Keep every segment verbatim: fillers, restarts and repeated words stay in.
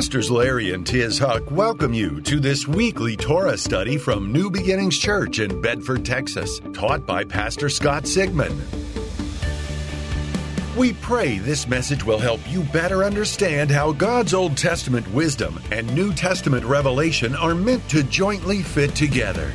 Pastors Larry and Tiz Huck welcome you to this weekly Torah study from New Beginnings Church in Bedford, Texas, taught by Pastor Scott Sigmund. We pray this message will help you better understand how God's Old Testament wisdom and New Testament revelation are meant to jointly fit together.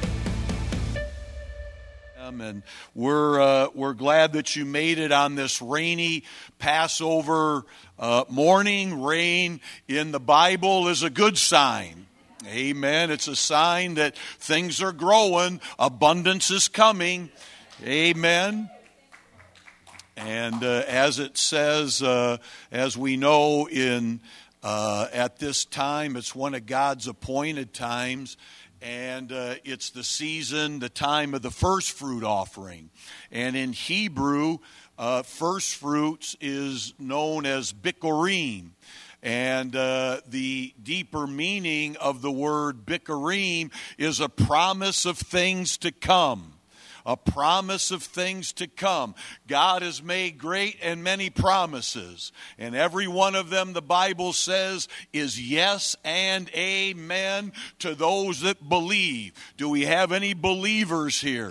And we're uh, we're glad that you made it on this rainy Passover uh, morning. Rain in the Bible is a good sign. Amen. It's a sign that things are growing, abundance is coming. Amen. And uh, as it says, uh, as we know in uh, at this time, it's one of God's appointed times. And uh, it's the season, the time of the first fruit offering. And in Hebrew, uh, first fruits is known as bikurim. And uh, the deeper meaning of the word bikurim is a promise of things to come. A promise of things to come. God has made great and many promises. And every one of them, the Bible says, is yes and amen to those that believe. Do we have any believers here?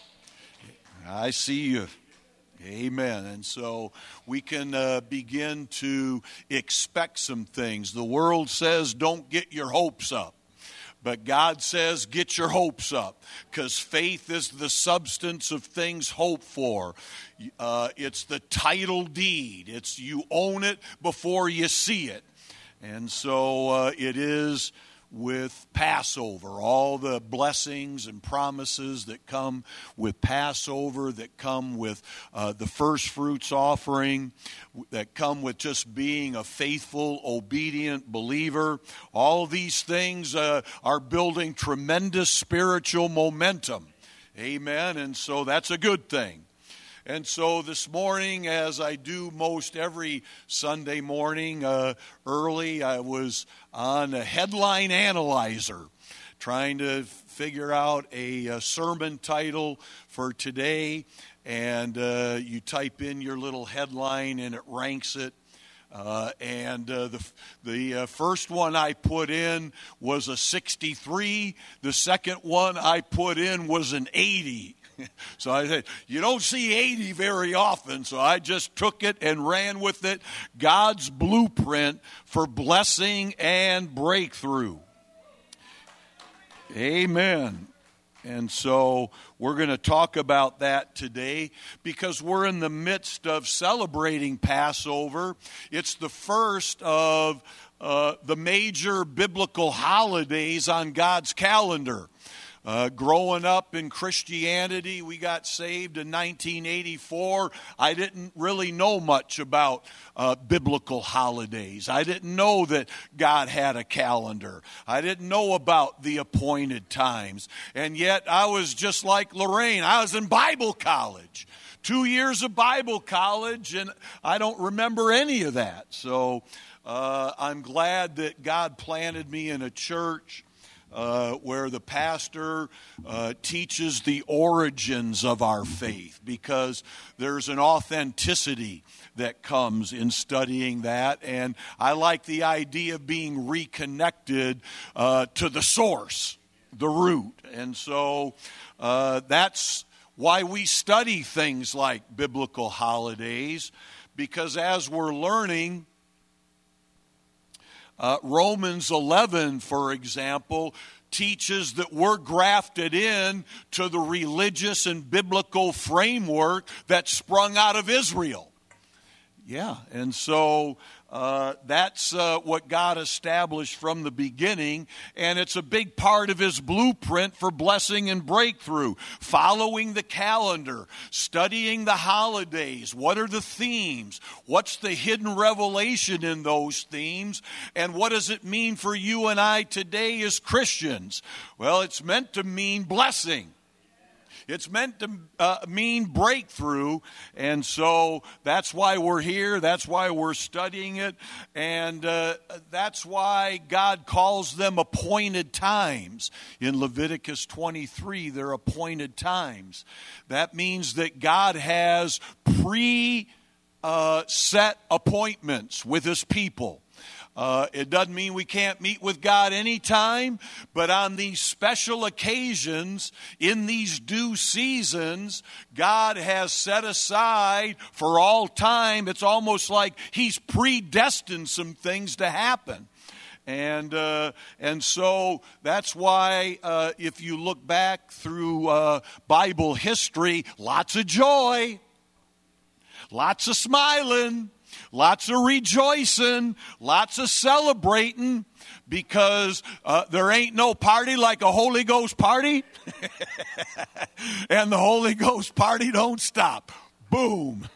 I see you. Amen. And so we can uh, begin to expect some things. The world says, don't get your hopes up. But God says, get your hopes up, because faith is the substance of things hoped for. Uh, it's the title deed. It's you own it before you see it. And so uh, it is with Passover, all the blessings and promises that come with Passover, that come with uh, the first fruits offering, that come with just being a faithful, obedient believer. All these things uh, are building tremendous spiritual momentum. Amen. And so that's a good thing. And so this morning, as I do most every Sunday morning uh, early, I was on a headline analyzer trying to figure out a, a sermon title for today. And uh, you type in your little headline and it ranks it. Uh, and uh, the the uh, first one I put in was a sixty-three. The second one I put in was an eighty. So I said, you don't see eighty very often, so I just took it and ran with it. God's blueprint for blessing and breakthrough. Amen. And so we're going to talk about that today because we're in the midst of celebrating Passover. It's the first of uh, the major biblical holidays on God's calendar. Uh, growing up in Christianity, we got saved in nineteen eighty-four. I didn't really know much about uh, biblical holidays. I didn't know that God had a calendar. I didn't know about the appointed times. And yet I was just like Lorraine. I was in Bible college. Two years of Bible college, and I don't remember any of that. So uh, I'm glad that God planted me in a church Uh, where the pastor uh, teaches the origins of our faith, because there's an authenticity that comes in studying that. And I like the idea of being reconnected uh, to the source, the root. And so uh, that's why we study things like biblical holidays, because as we're learning, Uh, Romans eleven, for example, teaches that we're grafted in to the religious and biblical framework that sprung out of Israel. Yeah, and so uh, that's uh, what God established from the beginning, and it's a big part of His blueprint for blessing and breakthrough. Following the calendar, studying the holidays, what are the themes? What's the hidden revelation in those themes? And what does it mean for you and I today as Christians? Well, it's meant to mean blessing. It's meant to uh, mean breakthrough, and so that's why we're here. That's why we're studying it, and uh, that's why God calls them appointed times. In Leviticus twenty-three, they're appointed times. That means that God has pre- uh, set appointments with His people. Uh, it doesn't mean we can't meet with God anytime, but on these special occasions, in these due seasons, God has set aside for all time. It's almost like He's predestined some things to happen. And uh, and so that's why uh, if you look back through uh, Bible history, lots of joy, lots of smiling, lots of rejoicing, lots of celebrating, because uh, there ain't no party like a Holy Ghost party. And the Holy Ghost party don't stop. Boom.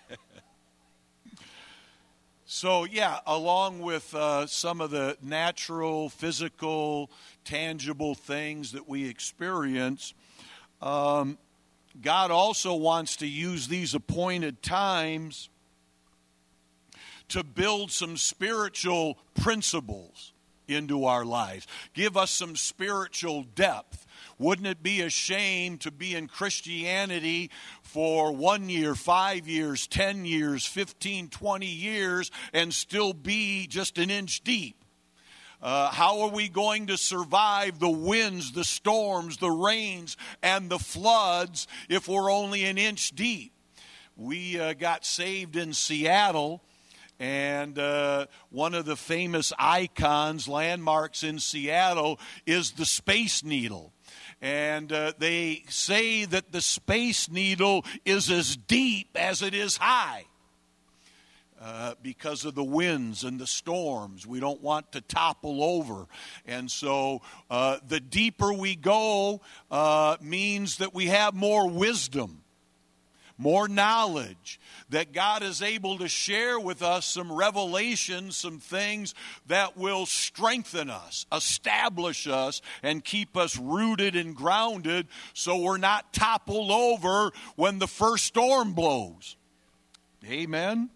So, yeah, along with uh, some of the natural, physical, tangible things that we experience, um, God also wants to use these appointed times to build some spiritual principles into our lives. Give us some spiritual depth. Wouldn't it be a shame to be in Christianity for one year, five years, ten years, fifteen, twenty years, and still be just an inch deep? Uh, how are we going to survive the winds, the storms, the rains, and the floods if we're only an inch deep? We uh, got saved in Seattle. And uh, one of the famous icons, landmarks in Seattle, is the Space Needle. And uh, they say that the Space Needle is as deep as it is high. Uh, because of the winds and the storms. We don't want to topple over. And so uh, the deeper we go uh, means that we have more wisdom, more knowledge, that God is able to share with us some revelations, some things that will strengthen us, establish us, and keep us rooted and grounded so we're not toppled over when the first storm blows. Amen?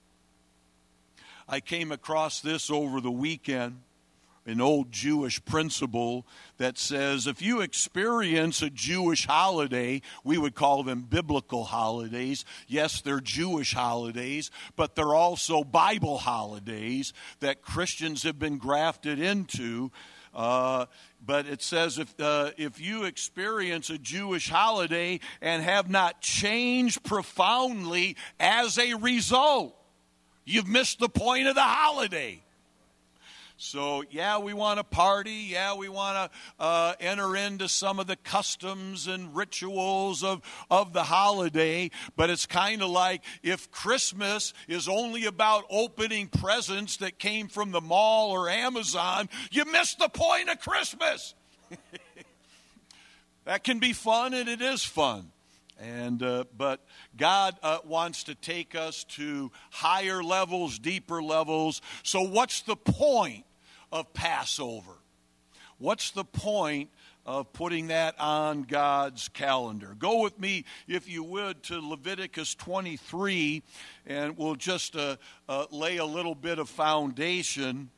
I came across this over the weekend. An old Jewish principle that says if you experience a Jewish holiday, we would call them biblical holidays. Yes, they're Jewish holidays, but they're also Bible holidays that Christians have been grafted into. Uh, but it says if uh, if you experience a Jewish holiday and have not changed profoundly as a result, you've missed the point of the holiday. So, yeah, we want to party. Yeah, we want to uh, enter into some of the customs and rituals of, of the holiday. But it's kind of like if Christmas is only about opening presents that came from the mall or Amazon, you missed the point of Christmas. That can be fun, and it is fun. And uh, but God uh, wants to take us to higher levels, deeper levels. So what's the point of Passover? What's the point of putting that on God's calendar? Go with me, if you would, to Leviticus twenty-three, and we'll just uh, uh, lay a little bit of foundation.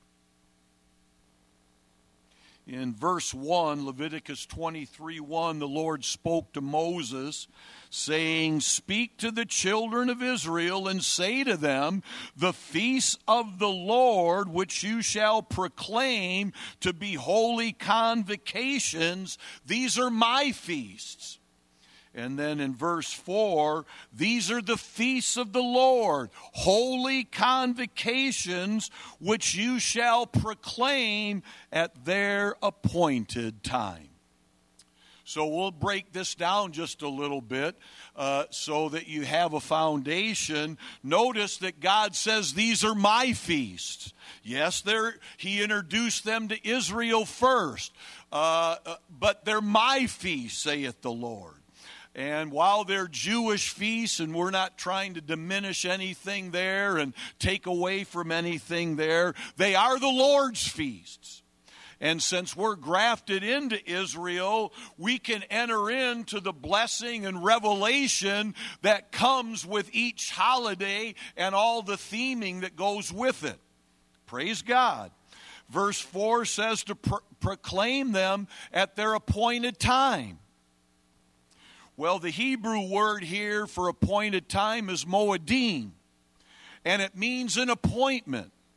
In verse one, Leviticus twenty-three one, the Lord spoke to Moses, saying, "Speak to the children of Israel and say to them, the feasts of the Lord which you shall proclaim to be holy convocations, these are my feasts." And then in verse four, these are the feasts of the Lord, holy convocations, which you shall proclaim at their appointed time. So we'll break this down just a little bit uh, so that you have a foundation. Notice that God says, these are my feasts. Yes, they're, He introduced them to Israel first, uh, but they're my feasts, saith the Lord. And while they're Jewish feasts, and we're not trying to diminish anything there and take away from anything there, they are the Lord's feasts. And since we're grafted into Israel, we can enter into the blessing and revelation that comes with each holiday and all the theming that goes with it. Praise God. Verse four says to pro- proclaim them at their appointed time. Well, the Hebrew word here for appointed time is moedim, and it means an appointment.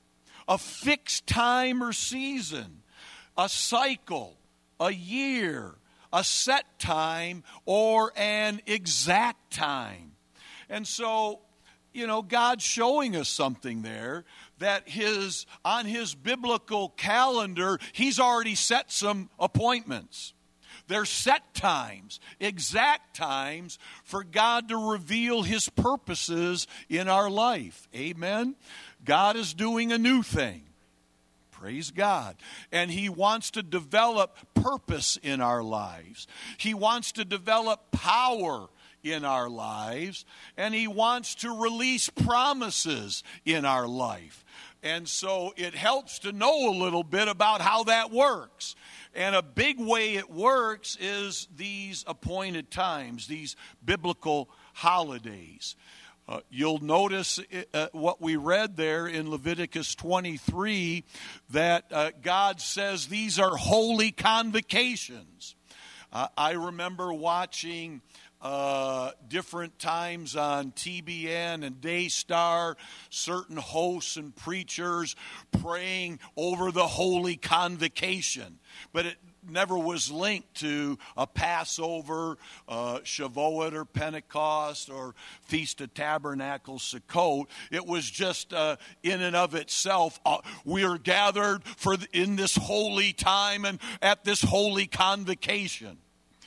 a fixed time or season, a cycle, a year, a set time, or an exact time. And so, you know, God's showing us something there, that his on his biblical calendar, he's already set some appointments. There's set times, exact times for God to reveal his purposes in our life. Amen? God is doing a new thing. Praise God. And he wants to develop purpose in our lives. He wants to develop power in our lives. And he wants to release promises in our life. And so it helps to know a little bit about how that works. And a big way it works is these appointed times, these biblical holidays. Uh, you'll notice uh, what we read there in Leviticus twenty-three, that uh, God says these are holy convocations. Uh, I remember watching uh, different times on T B N and Daystar, certain hosts and preachers praying over the holy convocation. But it never was linked to a Passover, uh, Shavuot or Pentecost or Feast of Tabernacles, Sukkot. It was just uh, in and of itself, uh, we are gathered for the, in this holy time and at this holy convocation.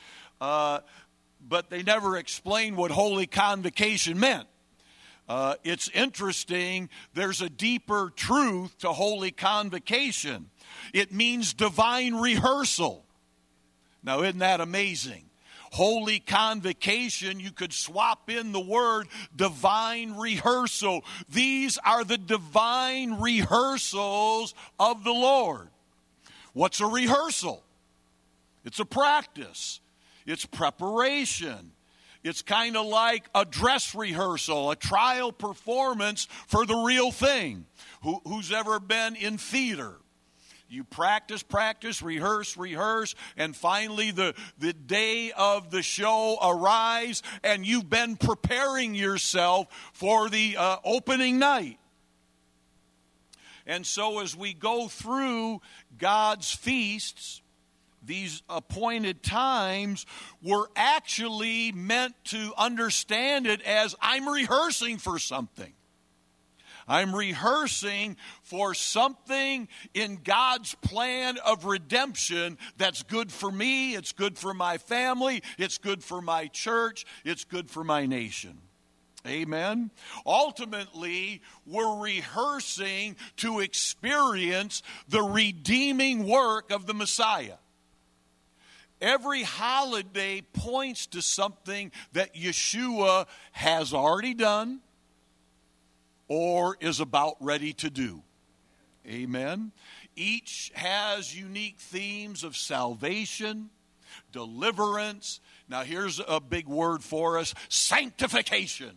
Uh, but they never explained what holy convocation meant. Uh, it's interesting, there's a deeper truth to holy convocation. It means divine rehearsal. Now, isn't that amazing? Holy convocation, you could swap in the word divine rehearsal. These are the divine rehearsals of the Lord. What's a rehearsal? It's a practice. It's preparation. It's kind of like a dress rehearsal, a trial performance for the real thing. Who, who's ever been in theater? You practice, practice, rehearse, rehearse, and finally the, the day of the show arrives, and you've been preparing yourself for the uh, opening night. And so as we go through God's feasts, these appointed times, we're actually meant to understand it as I'm rehearsing for something. I'm rehearsing for something in God's plan of redemption that's good for me, it's good for my family, it's good for my church, it's good for my nation. Amen. Ultimately, we're rehearsing to experience the redeeming work of the Messiah. Every holiday points to something that Yeshua has already done or is about ready to do. Amen. Each has unique themes of salvation, deliverance. Now here's a big word for us, sanctification.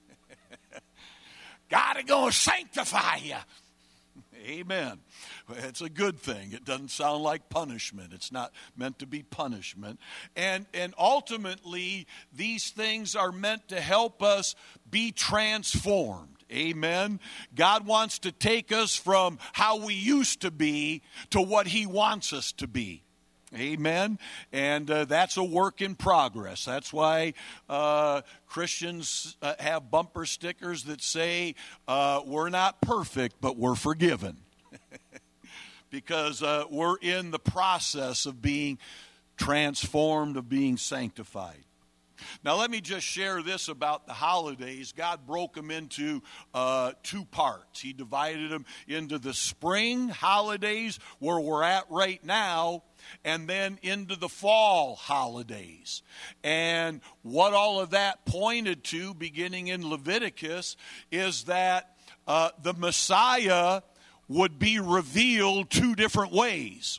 Gotta go sanctify you. Amen. It's a good thing. It doesn't sound like punishment. It's not meant to be punishment. And, and ultimately, these things are meant to help us be transformed. Amen. God wants to take us from how we used to be to what he wants us to be. Amen. And uh, that's a work in progress. That's why uh, Christians uh, have bumper stickers that say, uh, we're not perfect, but we're forgiven. Because uh, we're in the process of being transformed, of being sanctified. Now, let me just share this about the holidays. God broke them into uh, two parts. He divided them into the spring holidays, where we're at right now, and then into the fall holidays. And what all of that pointed to, beginning in Leviticus, is that uh, the Messiah would be revealed two different ways.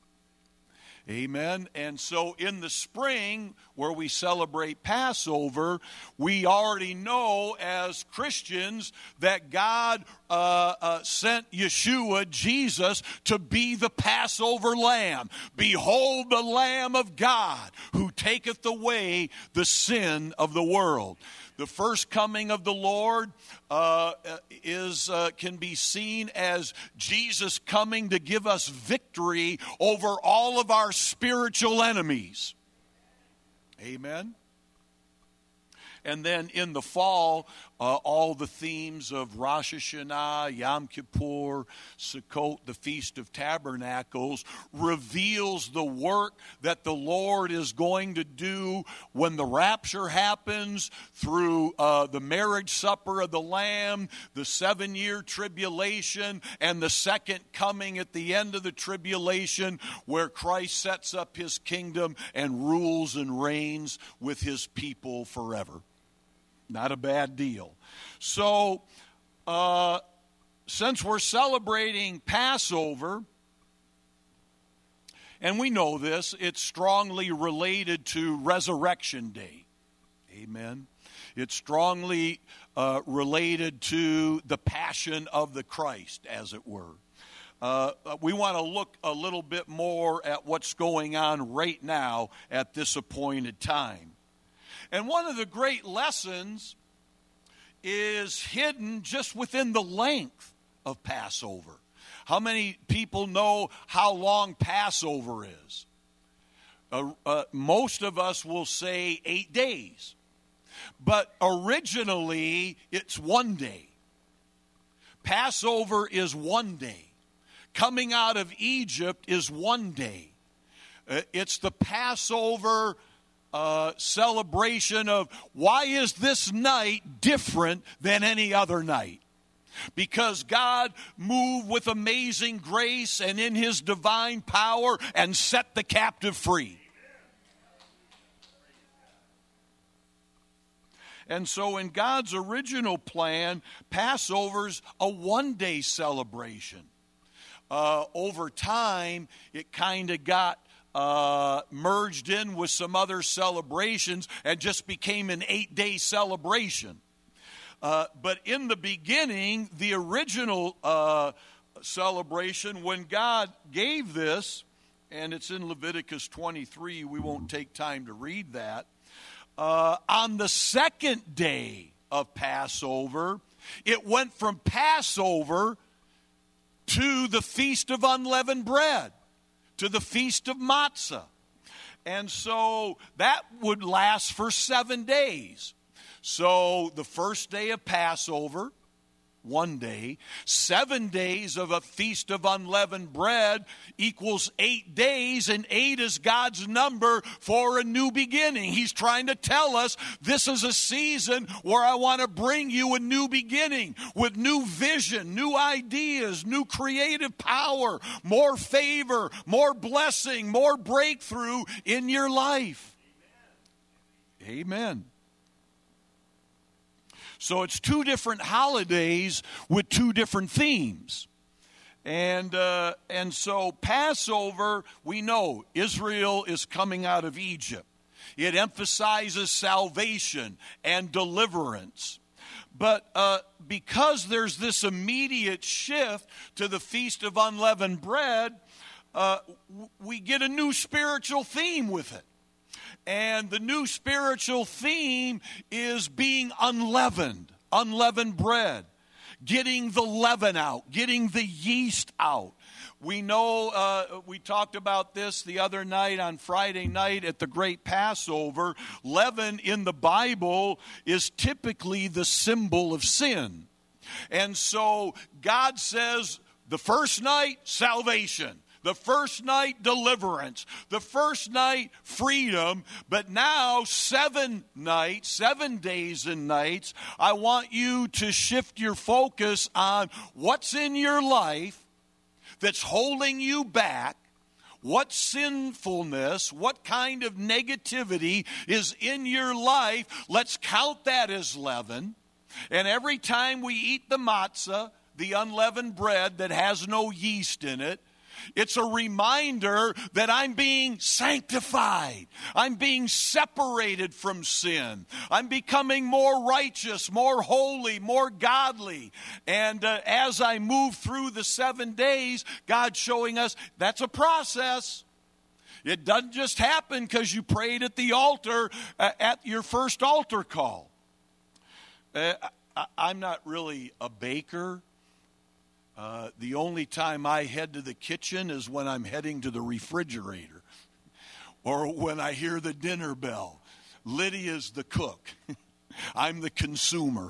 Amen. And so in the spring, where we celebrate Passover, we already know as Christians that God uh, uh, sent Yeshua, Jesus, to be the Passover lamb. Behold the Lamb of God, who taketh away the sin of the world. The first coming of the Lord uh, is uh, can be seen as Jesus coming to give us victory over all of our spiritual enemies. Amen. And then in the fall, uh, all the themes of Rosh Hashanah, Yom Kippur, Sukkot, the Feast of Tabernacles, reveals the work that the Lord is going to do when the rapture happens through uh, the marriage supper of the Lamb, the seven-year tribulation, and the second coming at the end of the tribulation where Christ sets up his kingdom and rules and reigns with his people forever. Not a bad deal. So, uh, since we're celebrating Passover, and we know this, it's strongly related to Resurrection Day. Amen. It's strongly uh, related to the passion of the Christ, as it were. Uh, we want to look a little bit more at what's going on right now at this appointed time. And one of the great lessons is hidden just within the length of Passover. How many people know how long Passover is? Uh, uh, most of us will say eight days. But originally, it's one day. Passover is one day. Coming out of Egypt is one day. Uh, it's the Passover Uh, celebration of why is this night different than any other night? Because God moved with amazing grace and in his divine power and set the captive free. And so in God's original plan, Passover's a one-day celebration. Uh, over time, it kind of got Uh, merged in with some other celebrations and just became an eight-day celebration. Uh, but in the beginning, the original uh, celebration, when God gave this, and it's in Leviticus twenty-three, we won't take time to read that, uh, on the second day of Passover, it went from Passover to the Feast of Unleavened Bread, to the Feast of Matzah. And so that would last for seven days. So the first day of Passover, one day. Seven days of a Feast of Unleavened Bread equals eight days, and eight is God's number for a new beginning. He's trying to tell us this is a season where I want to bring you a new beginning with new vision, new ideas, new creative power, more favor, more blessing, more breakthrough in your life. Amen. So it's two different holidays with two different themes. And uh, and so Passover, we know Israel is coming out of Egypt. It emphasizes salvation and deliverance. But uh, because there's this immediate shift to the Feast of Unleavened Bread, uh, we get a new spiritual theme with it. And the new spiritual theme is being unleavened, unleavened bread, getting the leaven out, getting the yeast out. We know, uh, we talked about this the other night on Friday night at the Great Passover. Leaven in the Bible is typically the symbol of sin. And so God says the first night, salvation. The first night, deliverance. The first night, freedom. But now, seven nights, seven days and nights, I want you to shift your focus on what's in your life that's holding you back. What sinfulness, what kind of negativity is in your life? Let's count that as leaven. And every time we eat the matzah, the unleavened bread that has no yeast in it, it's a reminder that I'm being sanctified. I'm being separated from sin. I'm becoming more righteous, more holy, more godly. And uh, as I move through the seven days, God's showing us that's a process. It doesn't just happen because you prayed at the altar uh, at your first altar call. Uh, I, I'm not really a baker. Uh, the only time I head to the kitchen is when I'm heading to the refrigerator or when I hear the dinner bell. Lydia's the cook. I'm the consumer.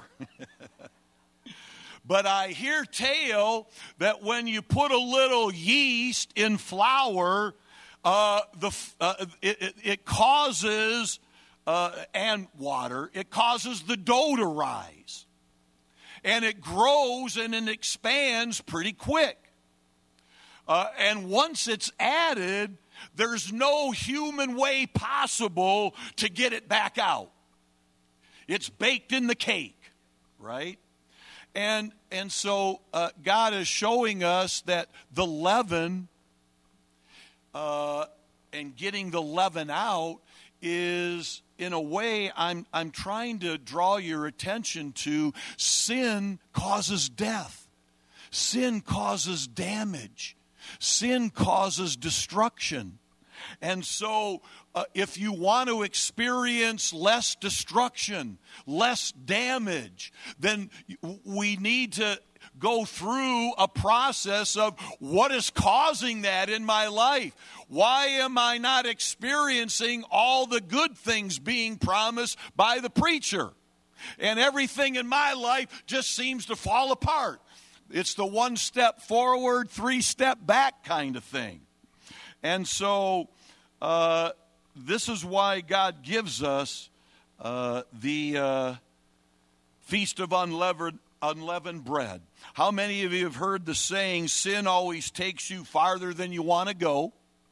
But I hear tale that when you put a little yeast in flour, uh, the uh, it, it, it causes, uh, and water, it causes the dough to rise. And it grows and it expands pretty quick. Uh, and once it's added, there's no human way possible to get it back out. It's baked in the cake, right? And and so uh, God is showing us that the leaven uh, and getting the leaven out is, in a way, I'm I'm trying to draw your attention to sin causes death. Sin causes damage. Sin causes destruction. And so uh, if you want to experience less destruction, less damage, then we need to go through a process of what is causing that in my life. Why am I not experiencing all the good things being promised by the preacher? And everything in my life just seems to fall apart. It's the one step forward, three step back kind of thing. And so uh, this is why God gives us uh, the uh, Feast of Unleavened, Unleavened Bread. How many of you have heard the saying, sin always takes you farther than you want to go?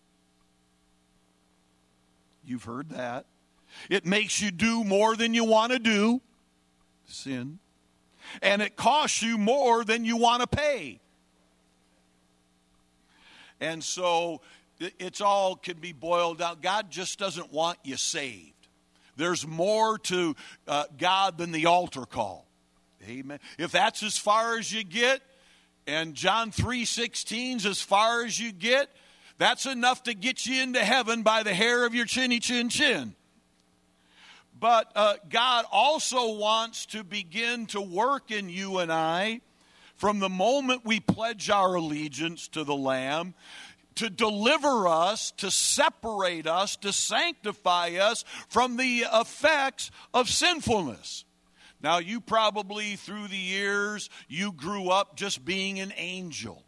You've heard that. It makes you do more than you want to do. Sin. And it costs you more than you want to pay. And so it's all can be boiled down. God just doesn't want you saved. There's more to uh, God than the altar call. Amen. If that's as far as you get, and John three sixteen is as far as you get, that's enough to get you into heaven by the hair of your chinny chin chin. But uh, God also wants to begin to work in you and I from the moment we pledge our allegiance to the Lamb, to deliver us, to separate us, to sanctify us from the effects of sinfulness. Now, you probably, through the years, you grew up just being an angel.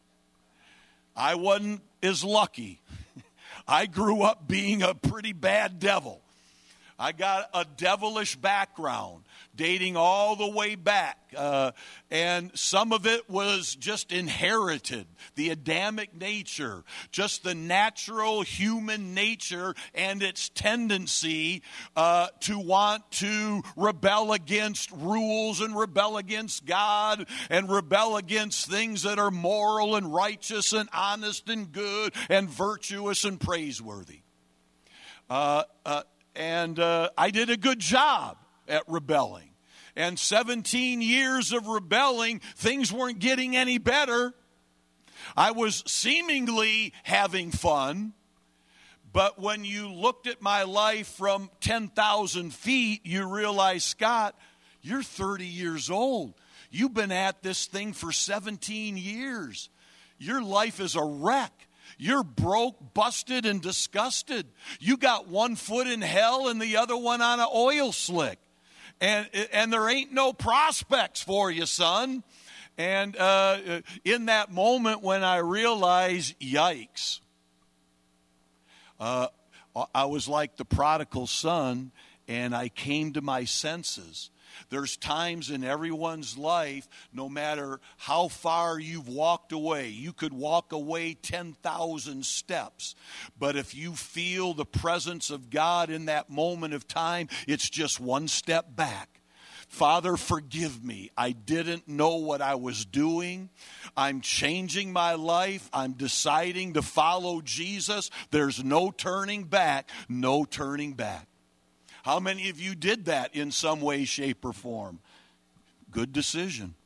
I wasn't as lucky. I grew up being a pretty bad devil. I got a devilish background, dating all the way back. Uh, and some of it was just inherited, the Adamic nature, just the natural human nature and its tendency uh, to want to rebel against rules and rebel against God and rebel against things that are moral and righteous and honest and good and virtuous and praiseworthy. Uh, uh, And uh, I did a good job at rebelling. And seventeen years of rebelling, things weren't getting any better. I was seemingly having fun. But when you looked at my life from ten thousand feet, you realize, Scott, you're thirty years old. You've been at this thing for seventeen years. Your life is a wreck. You're broke, busted, and disgusted. You got one foot in hell and the other one on an oil slick. And, and there ain't no prospects for you, son. And uh, in that moment when I realized, yikes, uh, I was like the prodigal son, and I came to my senses. There's times in everyone's life, no matter how far you've walked away, you could walk away ten thousand steps. But if you feel the presence of God in that moment of time, it's just one step back. Father, forgive me. I didn't know what I was doing. I'm changing my life. I'm deciding to follow Jesus. There's no turning back, no turning back. How many of you did that in some way, shape, or form? Good decision.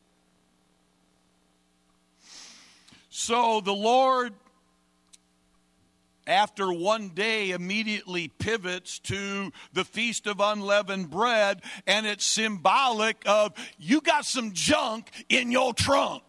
So the Lord after one day immediately pivots to the Feast of Unleavened Bread, and it's symbolic of you got some junk in your trunk.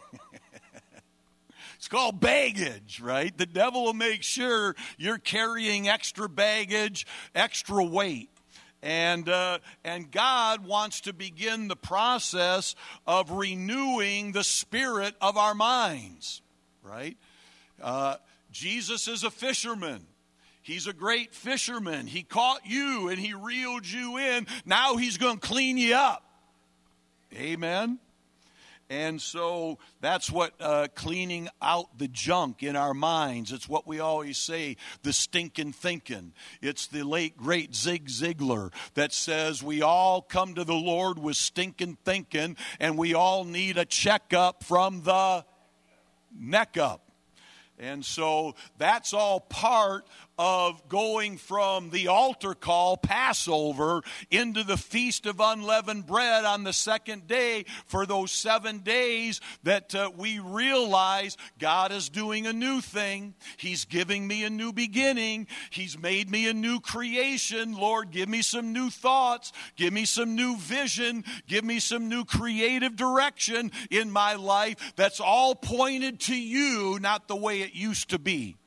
It's called baggage, right? The devil will make sure you're carrying extra baggage, extra weight. And uh, and God wants to begin the process of renewing the spirit of our minds, right? Uh, Jesus is a fisherman. He's a great fisherman. He caught you and he reeled you in. Now he's going to clean you up. Amen. And so that's what uh, cleaning out the junk in our minds. It's what we always say, the stinking thinking. It's the late, great Zig Ziglar that says we all come to the Lord with stinking thinking, and we all need a checkup from the neck up. And so that's all part of going from the altar call, Passover, into the Feast of Unleavened Bread on the second day for those seven days that uh, we realize God is doing a new thing. He's giving me a new beginning. He's made me a new creation. Lord, give me some new thoughts. Give me some new vision. Give me some new creative direction in my life that's all pointed to you, not the way it used to be.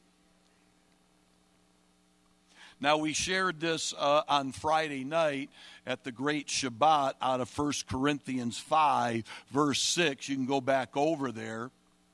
Now, we shared this uh, on Friday night at the Great Shabbat out of First Corinthians five, verse six. You can go back over there.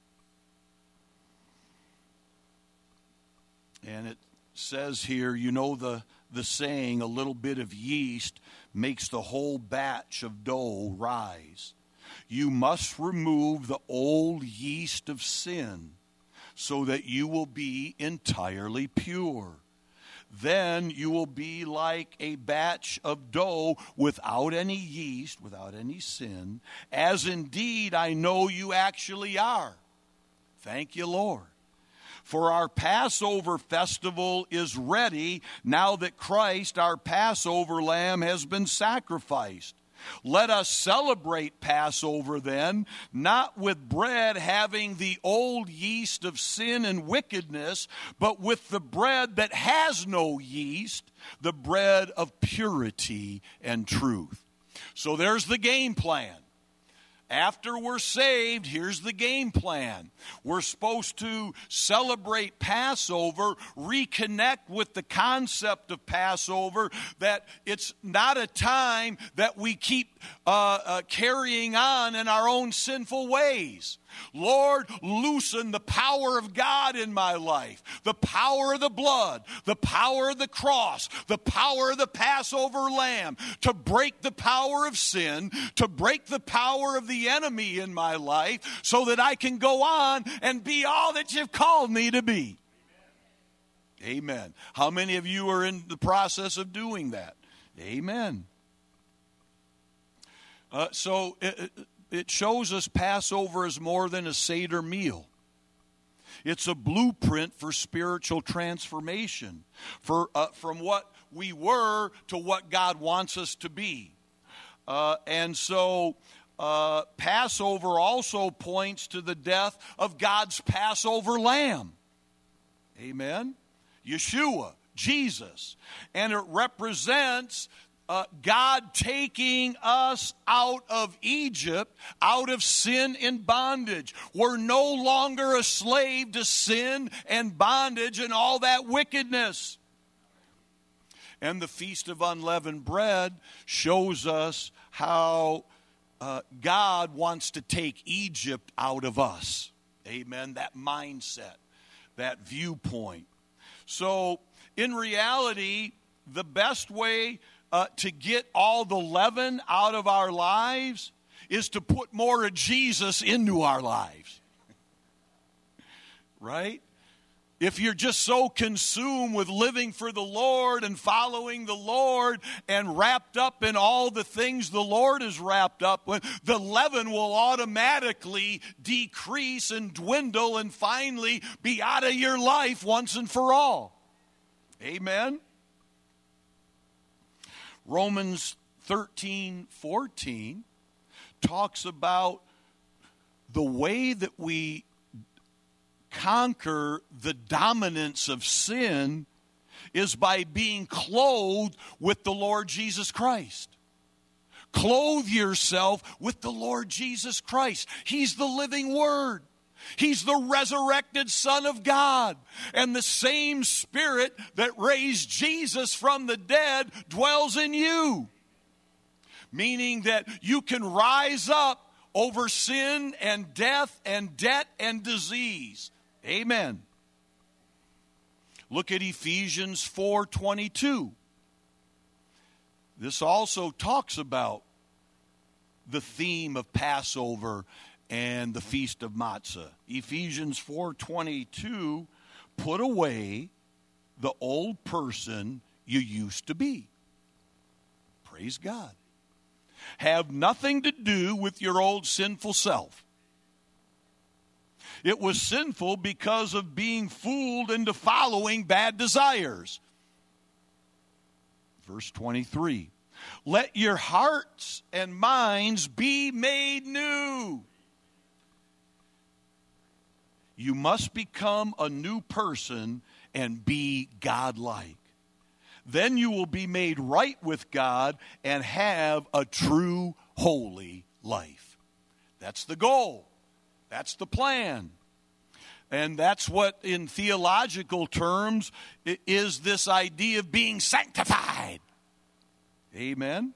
And it says here, you know the, the saying, a little bit of yeast makes the whole batch of dough rise. You must remove the old yeast of sin so that you will be entirely pure. Then you will be like a batch of dough without any yeast, without any sin, as indeed I know you actually are. Thank you, Lord. For our Passover festival is ready now that Christ, our Passover lamb, has been sacrificed. Let us celebrate Passover then, not with bread having the old yeast of sin and wickedness, but with the bread that has no yeast, the bread of purity and truth. So there's the game plan. After we're saved, here's the game plan. We're supposed to celebrate Passover, reconnect with the concept of Passover, that it's not a time that we keep uh, uh, carrying on in our own sinful ways. Lord, loosen the power of God in my life, the power of the blood, the power of the cross, the power of the Passover lamb, to break the power of sin, to break the power of the enemy in my life, so that I can go on and be all that you've called me to be. Amen. Amen. How many of you are in the process of doing that? Amen. Uh, so it, it shows us Passover is more than a Seder meal. It's a blueprint for spiritual transformation, for uh, from what we were to what God wants us to be. Uh, and so uh, Passover also points to the death of God's Passover lamb. Amen? Yeshua, Jesus. And it represents Uh, God taking us out of Egypt, out of sin and bondage. We're no longer a slave to sin and bondage and all that wickedness. And the Feast of Unleavened Bread shows us how uh, God wants to take Egypt out of us. Amen. That mindset, that viewpoint. So, in reality, the best way Uh, to get all the leaven out of our lives is to put more of Jesus into our lives. Right? If you're just so consumed with living for the Lord and following the Lord and wrapped up in all the things the Lord is wrapped up with, the leaven will automatically decrease and dwindle and finally be out of your life once and for all. Amen? Romans thirteen fourteen talks about the way that we conquer the dominance of sin is by being clothed with the Lord Jesus Christ. Clothe yourself with the Lord Jesus Christ. He's the living Word. He's the resurrected Son of God. And the same Spirit that raised Jesus from the dead dwells in you. Meaning that you can rise up over sin and death and debt and disease. Amen. Look at Ephesians four twenty-two. This also talks about the theme of Passover and the Feast of Matzah. Ephesians four twenty-two, put away the old person you used to be. Praise God. Have nothing to do with your old sinful self. It was sinful because of being fooled into following bad desires. Verse twenty-three. Let your hearts and minds be made new. You must become a new person and be God-like. Then you will be made right with God and have a true, holy life. That's the goal. That's the plan. And that's what, in theological terms, is this idea of being sanctified. Amen.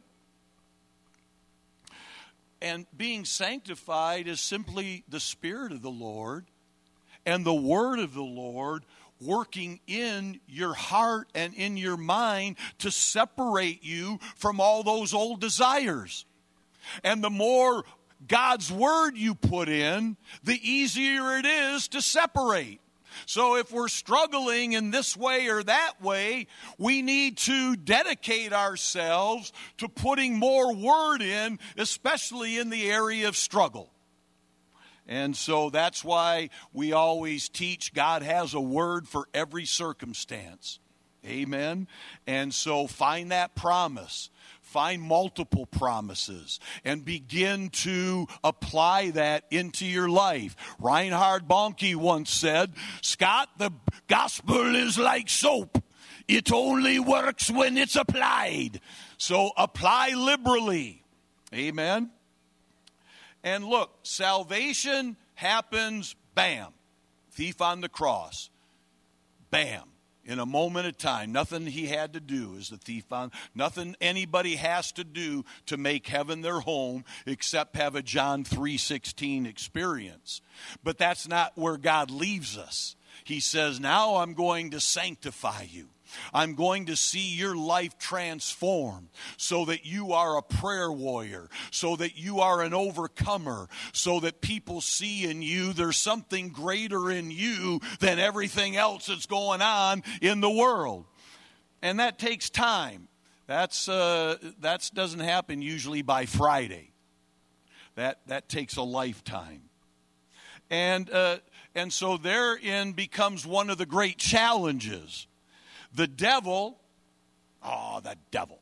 And being sanctified is simply the Spirit of the Lord and the Word of the Lord working in your heart and in your mind to separate you from all those old desires. And the more God's Word you put in, the easier it is to separate. So if we're struggling in this way or that way, we need to dedicate ourselves to putting more Word in, especially in the area of struggle. And so that's why we always teach God has a word for every circumstance. Amen. And so find that promise. Find multiple promises and begin to apply that into your life. Reinhard Bonnke once said, Scott, the gospel is like soap. It only works when it's applied. So apply liberally. Amen. And look, salvation happens, bam, thief on the cross, bam, in a moment of time. Nothing he had to do is the thief on, nothing anybody has to do to make heaven their home except have a John three sixteen experience. But that's not where God leaves us. He says, now I'm going to sanctify you. I'm going to see your life transformed so that you are a prayer warrior, so that you are an overcomer, so that people see in you there's something greater in you than everything else that's going on in the world. And that takes time. That's uh, that doesn't happen usually by Friday. That that takes a lifetime. And uh, and so therein becomes one of the great challenges. The devil, oh, the devil,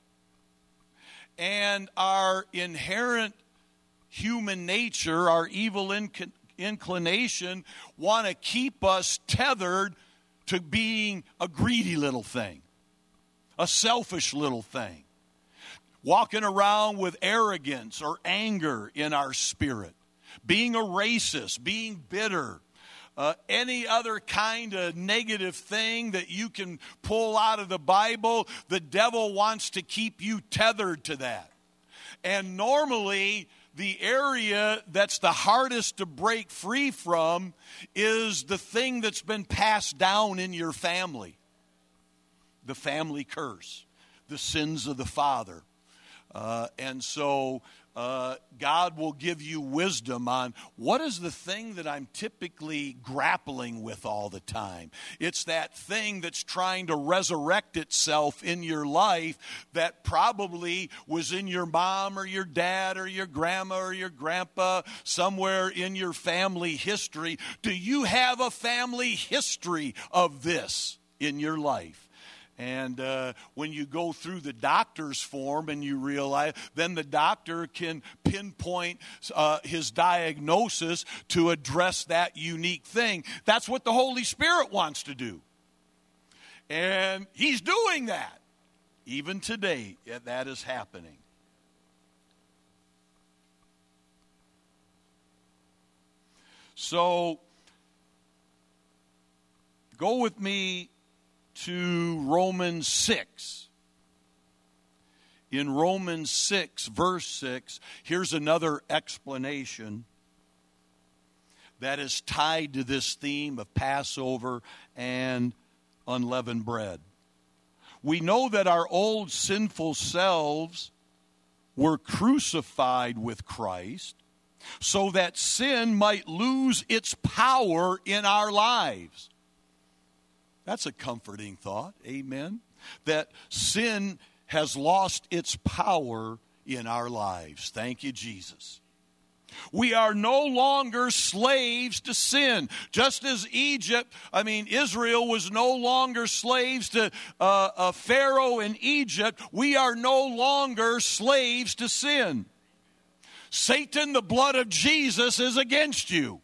and our inherent human nature, our evil inc- inclination, want to keep us tethered to being a greedy little thing, a selfish little thing, walking around with arrogance or anger in our spirit, being a racist, being bitter. Uh, any other kind of negative thing that you can pull out of the Bible, the devil wants to keep you tethered to that. And normally, the area that's the hardest to break free from is the thing that's been passed down in your family. The family curse, the sins of the father. Uh, and so uh, God will give you wisdom on what is the thing that I'm typically grappling with all the time. It's that thing that's trying to resurrect itself in your life that probably was in your mom or your dad or your grandma or your grandpa, somewhere in your family history. Do you have a family history of this in your life? And uh, when you go through the doctor's form and you realize, then the doctor can pinpoint uh, his diagnosis to address that unique thing. That's what the Holy Spirit wants to do. And he's doing that. Even today, that is happening. So, go with me to Romans six. In Romans six, verse six, here's another explanation that is tied to this theme of Passover and unleavened bread. We know that our old sinful selves were crucified with Christ so that sin might lose its power in our lives. That's a comforting thought, amen? That sin has lost its power in our lives. Thank you, Jesus. We are no longer slaves to sin. Just as Egypt, I mean, Israel was no longer slaves to uh, uh, Pharaoh in Egypt, we are no longer slaves to sin. Satan, the blood of Jesus is against you.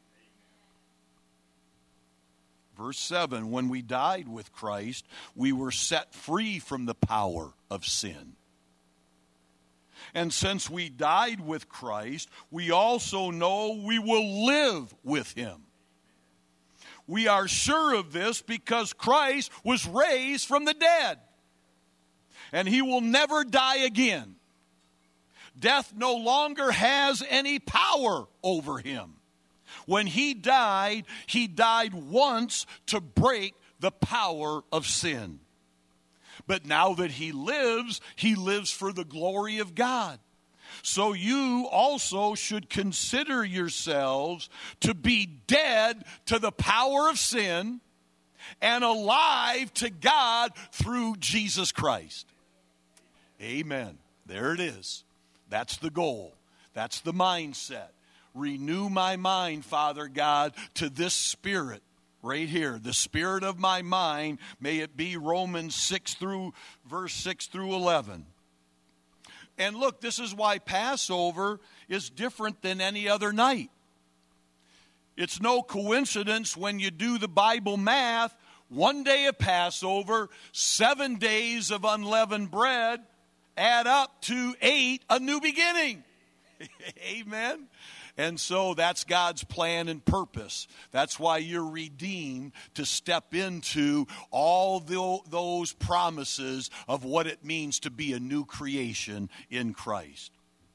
Verse seven, when we died with Christ, we were set free from the power of sin. And since we died with Christ, we also know we will live with him. We are sure of this because Christ was raised from the dead. And he will never die again. Death no longer has any power over him. When he died, he died once to break the power of sin. But now that he lives, he lives for the glory of God. So you also should consider yourselves to be dead to the power of sin and alive to God through Jesus Christ. Amen. There it is. That's the goal. That's the mindset. Renew my mind, Father God, to this spirit. Right here, the spirit of my mind, may it be Romans six through verse six through eleven. And look, this is why Passover is different than any other night. It's no coincidence when you do the Bible math, one day of Passover, seven days of unleavened bread, add up to eight, a new beginning. Amen. And so that's God's plan and purpose. That's why you're redeemed, to step into all the, those promises of what it means to be a new creation in Christ.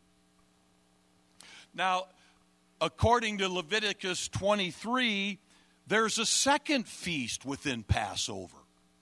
Now, according to Leviticus twenty-three, there's a second feast within Passover.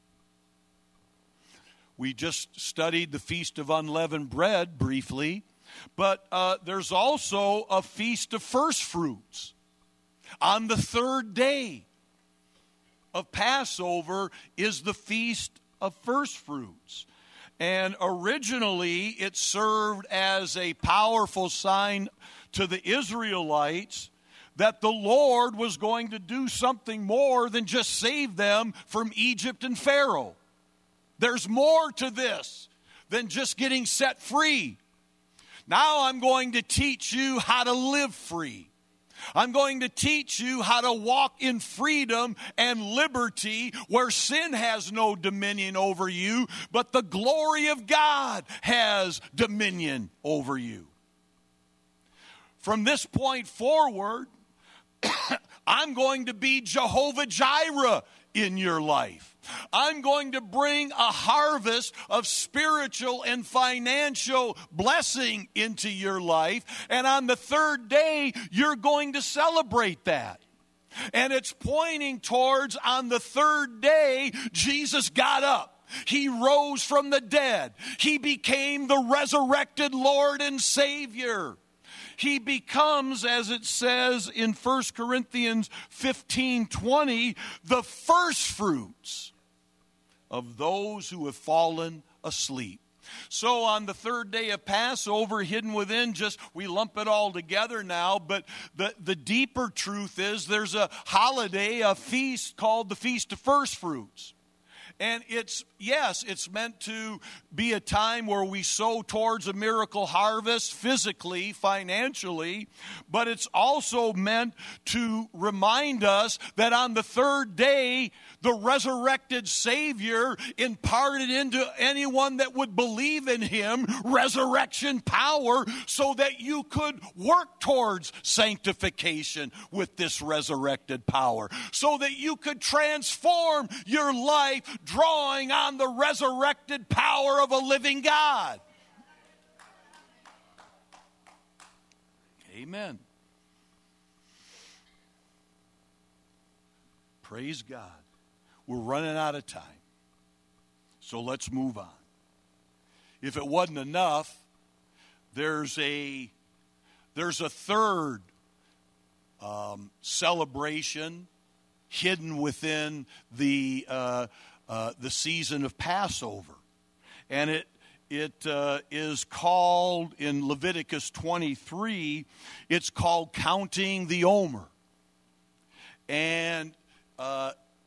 We just studied the Feast of Unleavened Bread briefly. But uh, there's also a feast of first fruits. On the third day of Passover is the feast of first fruits. And originally it served as a powerful sign to the Israelites that the Lord was going to do something more than just save them from Egypt and Pharaoh. There's more to this than just getting set free. Now I'm going to teach you how to live free. I'm going to teach you how to walk in freedom and liberty where sin has no dominion over you, but the glory of God has dominion over you. From this point forward, I'm going to be Jehovah Jireh in your life. I'm going to bring a harvest of spiritual and financial blessing into your life. And on the third day, you're going to celebrate that. And it's pointing towards on the third day, Jesus got up. He rose from the dead. He became the resurrected Lord and Savior. He becomes, as it says in First Corinthians fifteen twenty, the first fruits of those who have fallen asleep. So on the third day of Passover, hidden within just, we lump it all together now, but the, the deeper truth is there's a holiday, a feast called the Feast of First Fruits. And it's, yes, it's meant to be a time where we sow towards a miracle harvest physically, financially, but it's also meant to remind us that on the third day, the resurrected Savior imparted into anyone that would believe in him resurrection power so that you could work towards sanctification with this resurrected power, so that you could transform your life drawing on the resurrected power of a living God. Amen. Praise God. We're running out of time. So let's move on. If it wasn't enough, there's a there's a third um, celebration hidden within the uh, uh, the season of Passover, and it it uh, is called in Leviticus twenty-three. It's called counting the Omer, and uh,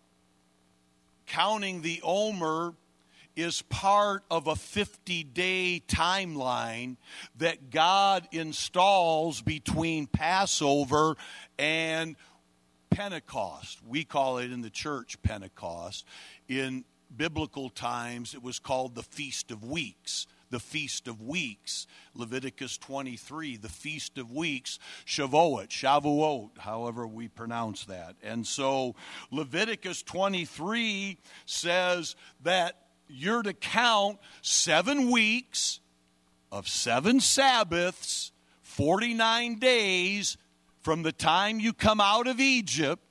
counting the Omer is part of a fifty-day timeline that God installs between Passover and Pentecost. We call it in the church Pentecost. In biblical times, it was called the Feast of Weeks. The Feast of Weeks. Leviticus twenty-three, the Feast of Weeks. Shavuot, Shavuot, however we pronounce that. And so Leviticus twenty-three says that you're to count seven weeks of seven Sabbaths, forty-nine days, from the time you come out of Egypt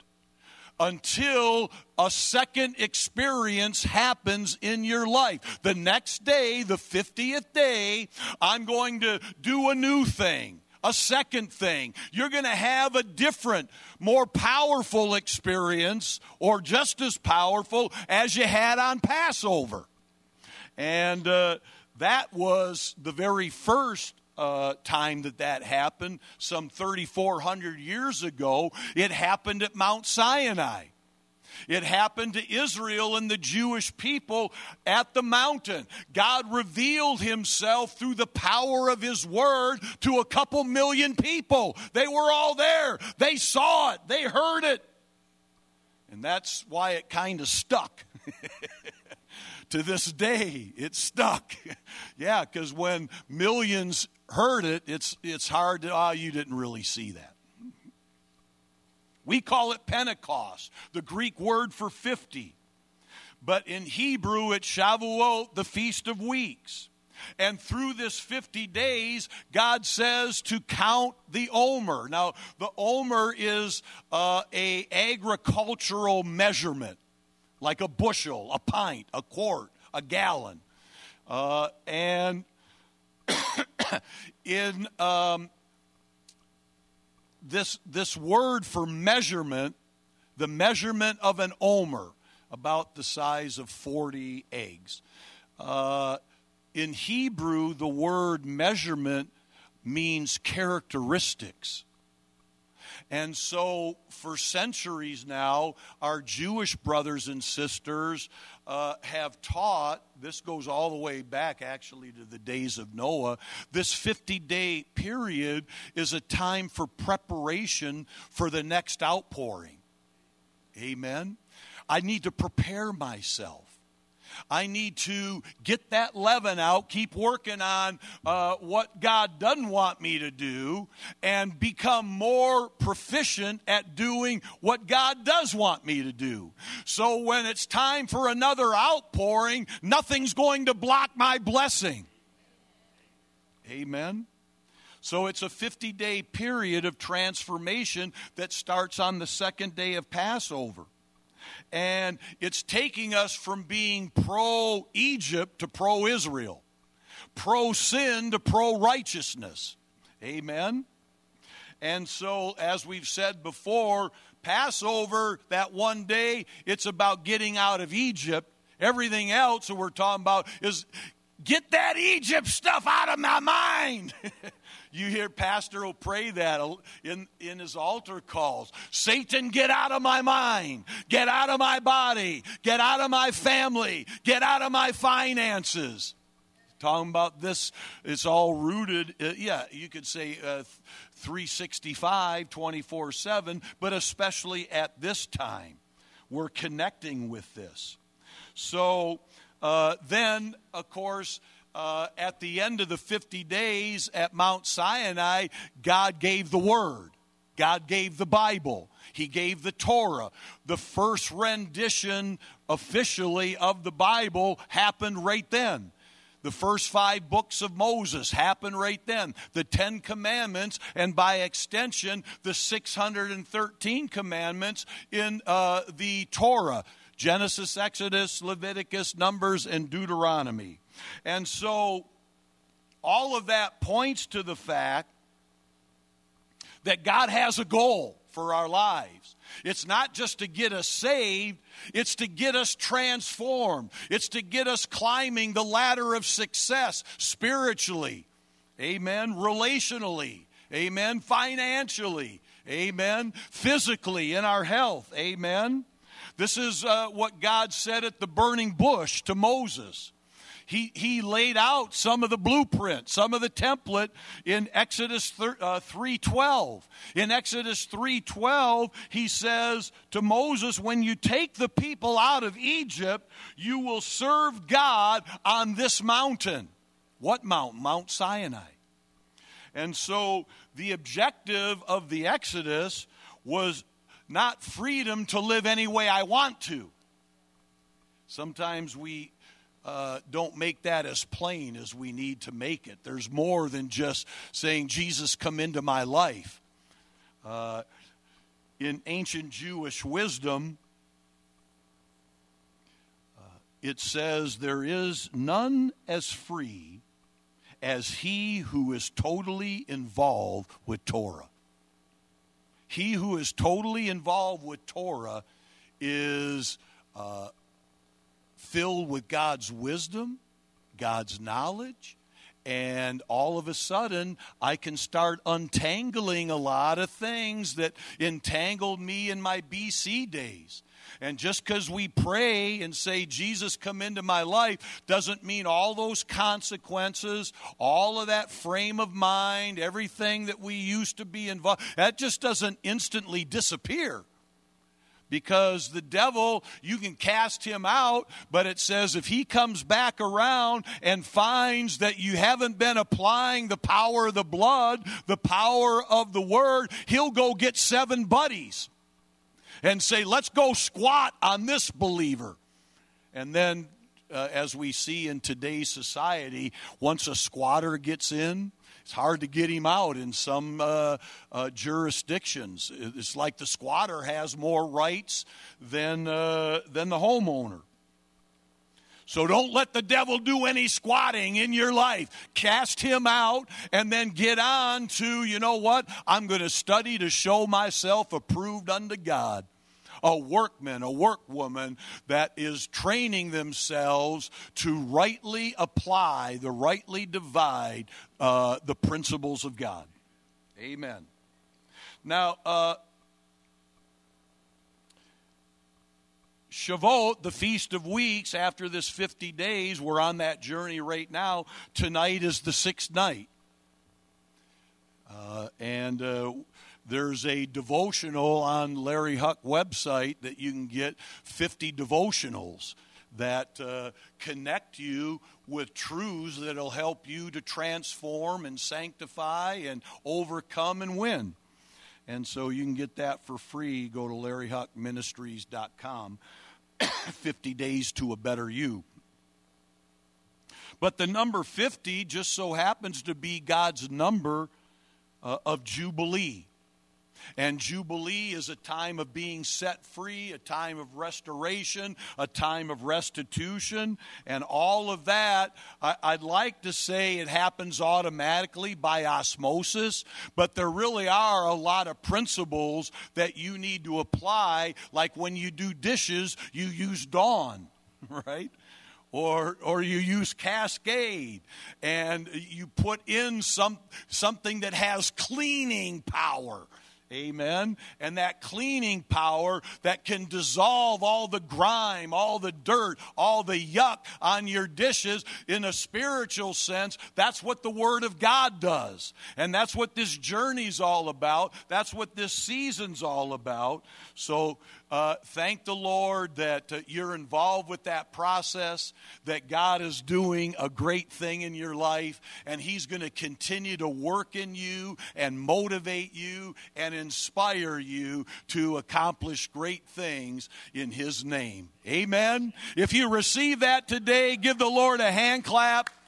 until a second experience happens in your life. The next day, the fiftieth day, I'm going to do a new thing, a second thing. You're going to have a different, more powerful experience, or just as powerful as you had on Passover. And uh, that was the very first Uh, time that that happened, some thirty-four hundred years ago. It happened at Mount Sinai. It happened to Israel and the Jewish people at the mountain. God revealed himself through the power of his word to a couple million people. They were all there. They saw it. They heard it. And that's why it kind of stuck. To this day, it's stuck. Yeah, because when millions heard it, it's it's hard to, oh, you didn't really see that. We call it Pentecost, the Greek word for fifty. But in Hebrew, it's Shavuot, the Feast of Weeks. And through this fifty days, God says to count the Omer. Now, the Omer is uh, a agricultural measurement, like a bushel, a pint, a quart, a gallon. Uh, and in um, this, this word for measurement, the measurement of an omer, about the size of forty eggs. Uh, in Hebrew, the word measurement means characteristics. And so for centuries now, our Jewish brothers and sisters uh, have taught, this goes all the way back actually to the days of Noah, this fifty-day period is a time for preparation for the next outpouring. Amen? I need to prepare myself. I need to get that leaven out, keep working on uh, what God doesn't want me to do, and become more proficient at doing what God does want me to do. So when it's time for another outpouring, nothing's going to block my blessing. Amen? So it's a fifty-day period of transformation that starts on the second day of Passover. And it's taking us from being pro-Egypt to pro-Israel, pro-sin to pro-righteousness. Amen? And so, as we've said before, Passover, that one day, it's about getting out of Egypt. Everything else that we're talking about is Get that Egypt stuff out of my mind. You hear Pastor will pray that in, in his altar calls. Satan, get out of my mind. Get out of my body. Get out of my family. Get out of my finances. Talking about this, it's all rooted, uh, yeah, you could say uh, three sixty-five, twenty-four seven, but especially at this time, we're connecting with this. So uh, then, of course, uh, at the end of the fifty days at Mount Sinai, God gave the Word. God gave the Bible. He gave the Torah. The first rendition officially of the Bible happened right then. The first five books of Moses happened right then. The Ten Commandments, and by extension, the six hundred thirteen commandments in uh, the Torah. Genesis, Exodus, Leviticus, Numbers, and Deuteronomy. And so, all of that points to the fact that God has a goal for our lives. It's not just to get us saved, it's to get us transformed. It's to get us climbing the ladder of success spiritually, amen, relationally, amen, financially, amen, physically, in our health, amen. This is uh, what God said at the burning bush to Moses. He, he laid out some of the blueprint, some of the template in Exodus three twelve. In Exodus three twelve, he says to Moses, when you take the people out of Egypt, you will serve God on this mountain. What mountain? Mount Sinai. And so the objective of the Exodus was not freedom to live any way I want to. Sometimes we Uh, don't make that as plain as we need to make it. There's more than just saying, Jesus, come into my life. Uh, in ancient Jewish wisdom, uh, it says, there is none as free as he who is totally involved with Torah. He who is totally involved with Torah is uh, filled with God's wisdom, God's knowledge, and all of a sudden I can start untangling a lot of things that entangled me in my B C days. And just because we pray and say, Jesus, come into my life, doesn't mean all those consequences, all of that frame of mind, everything that we used to be involved, that just doesn't instantly disappear. Because the devil, you can cast him out, but it says if he comes back around and finds that you haven't been applying the power of the blood, the power of the word, he'll go get seven buddies and say, let's go squat on this believer. And then, uh, as we see in today's society, once a squatter gets in, it's hard to get him out in some uh, uh, jurisdictions. It's like the squatter has more rights than uh, than the homeowner. So don't let the devil do any squatting in your life. Cast him out and then get on to, you know what? I'm going to study to show myself approved unto God. A workman, a workwoman that is training themselves to rightly apply, the rightly divide uh, the principles of God. Amen. Now, uh, Shavuot, the Feast of Weeks, after this fifty days, we're on that journey right now. Tonight is the sixth night. Uh, and uh, there's a devotional on Larry Huck website that you can get fifty devotionals that uh, connect you with truths that will help you to transform and sanctify and overcome and win. And so you can get that for free. Go to larry huck ministries dot com. fifty days to a better you. But the number fifty just so happens to be God's number uh, of Jubilee. And Jubilee is a time of being set free, a time of restoration, a time of restitution, and all of that, I, I'd like to say it happens automatically by osmosis, but there really are a lot of principles that you need to apply, like when you do dishes, you use Dawn, right? or or you use Cascade, and you put in some something that has cleaning power. Amen. And that cleaning power that can dissolve all the grime, all the dirt, all the yuck on your dishes in a spiritual sense. That's what the Word of God does. And that's what this journey's all about. That's what this season's all about. So uh, thank the Lord that uh, you're involved with that process, that God is doing a great thing in your life, and He's going to continue to work in you and motivate you and inspire you to accomplish great things in His name. Amen. If you receive that today, give the Lord a hand clap.